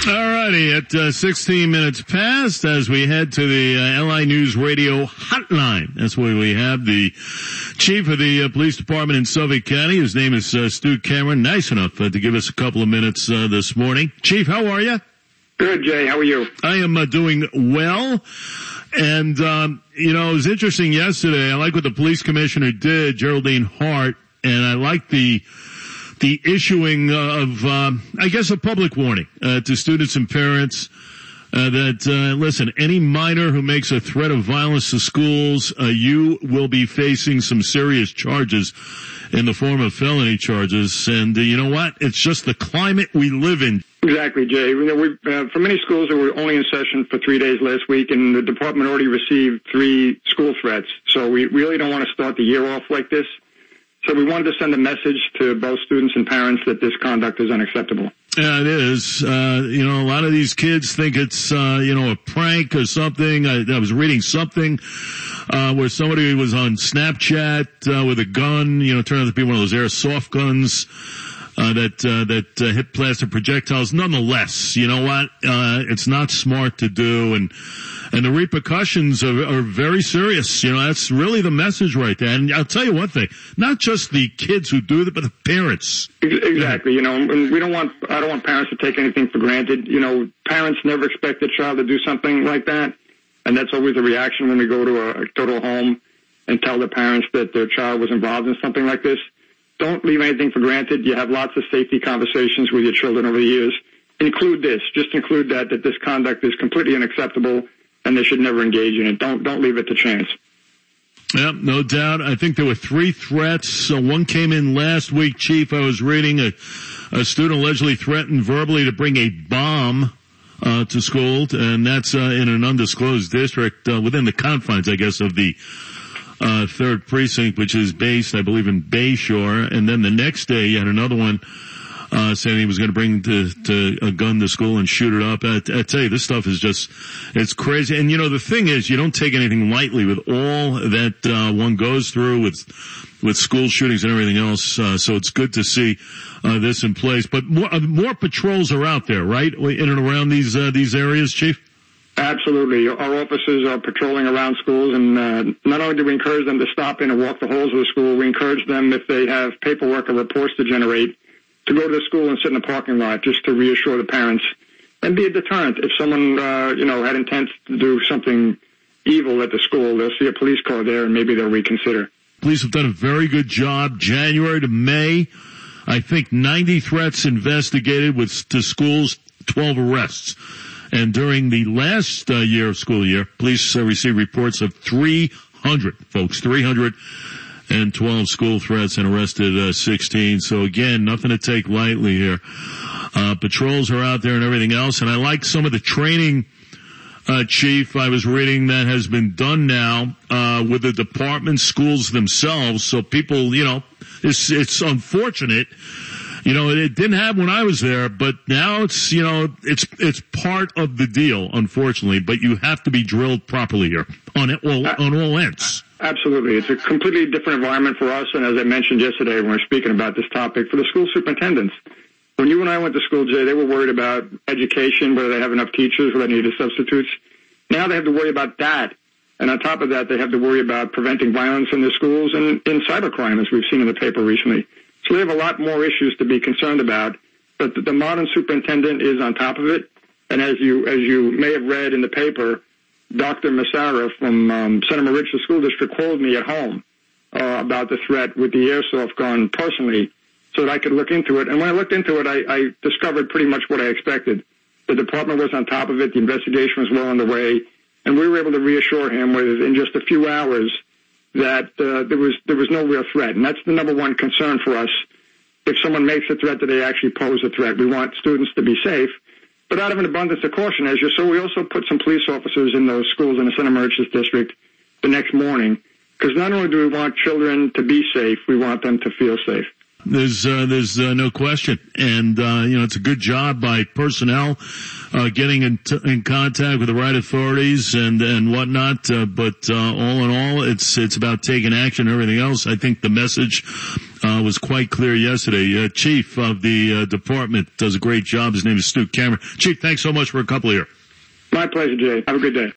righty, at 16 minutes past, as we head to the LI News Radio hotline. That's where we have the chief of the police department in Suffolk County. His name is Stu Cameron. Nice enough to give us a couple of minutes this morning. Chief, how are you? Good, Jay. How are you? I am doing well. And, it was interesting yesterday. I like what the police commissioner did, Geraldine Hart, and I like the issuing of, I guess, a public warning to students and parents that, listen, any minor who makes a threat of violence to schools, you will be facing some serious charges in the form of felony charges. And you know what? It's just the climate we live in. Exactly, Jay. For many schools that were only in session for 3 days last week, and the department already received 3 school threats. So we really don't want to start the year off like this. So we wanted to send a message to both students and parents that this conduct is unacceptable. Yeah, it is. A lot of these kids think it's, a prank or something. I was reading something, where somebody was on Snapchat, with a gun, turned out to be one of those airsoft guns, that hit plastic projectiles. Nonetheless, you know what? It's not smart to do, and the repercussions are very serious. That's really the message right there. And I'll tell you one thing, not just the kids who do it, but the parents. Exactly. And I don't want parents to take anything for granted. Parents never expect their child to do something like that. And that's always the reaction when we go to a home and tell the parents that their child was involved in something like this. Don't leave anything for granted. You have lots of safety conversations with your children over the years. Include this. Just include that this conduct is completely unacceptable and they should never engage in it. Don't leave it to chance. Yeah, no doubt. I think there were 3 threats. One came in last week, Chief. I was reading a student allegedly threatened verbally to bring a bomb to school, and that's in an undisclosed district within the confines, I guess, of the 3rd precinct, which is based, I believe, in Bayshore. And then the next day, you had another one saying he was going to bring a gun to school and shoot it up. I tell you, this stuff is just, it's crazy. And the thing is, you don't take anything lightly with all that one goes through with school shootings and everything else. So it's good to see this in place. But more patrols are out there, right, in and around these areas, Chief? Absolutely. Our officers are patrolling around schools, and not only do we encourage them to stop in and walk the halls of the school, we encourage them, if they have paperwork or reports to generate, to go to the school and sit in the parking lot just to reassure the parents and be a deterrent. If someone, had intent to do something evil at the school, they'll see a police car there and maybe they'll reconsider. Police have done a very good job. January to May, I think 90 threats investigated to schools, 12 arrests. And during the last school year, police received reports of 300, folks, 312 school threats and arrested 16. So again, nothing to take lightly here. Patrols are out there and everything else. And I like some of the training, Chief, I was reading that has been done now with the department schools themselves. So people, it's unfortunate. It didn't happen when I was there, but now it's part of the deal, unfortunately. But you have to be drilled properly here on all ends. Absolutely. It's a completely different environment for us. And as I mentioned yesterday when we were speaking about this topic, for the school superintendents, when you and I went to school, Jay, they were worried about education, whether they have enough teachers, whether they needed substitutes. Now they have to worry about that. And on top of that, they have to worry about preventing violence in their schools and in cybercrime, as we've seen in the paper recently. So we have a lot more issues to be concerned about, but the modern superintendent is on top of it. And as you may have read in the paper, Dr. Massara from Santa Maria School District called me at home about the threat with the airsoft gun personally so that I could look into it. And when I looked into it, I discovered pretty much what I expected. The department was on top of it. The investigation was well underway. And we were able to reassure him within just a few hours that there was no real threat. And that's the number one concern for us. If someone makes a threat, that they actually pose a threat. We want students to be safe. But out of an abundance of caution, we also put some police officers in those schools in the Santa Maria District the next morning. Because not only do we want children to be safe, we want them to feel safe. There's no question. And, it's a good job by personnel, getting in contact with the right authorities and whatnot. But all in all, it's about taking action and everything else. I think the message was quite clear yesterday. Chief of the department does a great job. His name is Stu Cameron. Chief, thanks so much for a couple here. My pleasure, Jay. Have a good day.